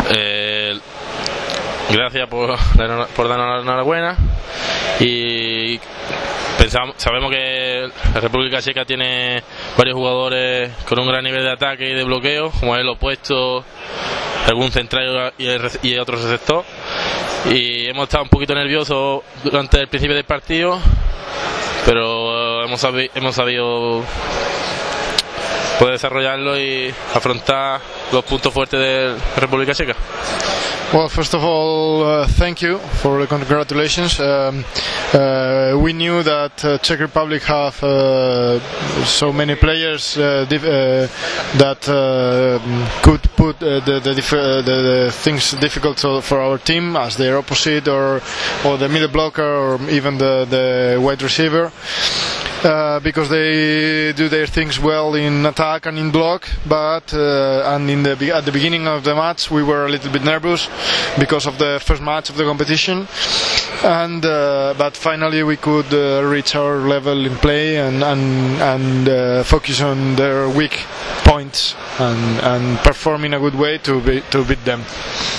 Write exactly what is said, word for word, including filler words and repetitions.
Eh, gracias por, por darnos la enhorabuena y pensamos, sabemos que la República Checa tiene varios jugadores con un gran nivel de ataque y de bloqueo, como es el opuesto, algún central y, el, y otro receptor, y hemos estado un poquito nerviosos durante el principio del partido, pero hemos, sabi, hemos sabido poder desarrollarlo y afrontar los puntos fuertes de la República Checa. Well, first of all, uh, thank you for the congratulations. Um, uh, we knew that uh, Czech Republic have uh, so many players uh, dif uh, that uh, could put uh, the, the, dif uh, the, the things difficult for our team, as their opposite or, or the middle blocker or even the, the wide receiver. Uh, because they do their things well in attack and in block, but uh, and in the at the beginning of the match we were a little bit nervous because of the first match of the competition, and uh, but finally we could uh, reach our level in play and and, and uh, focus on their weak points and, and perform in a good way to be, to beat them.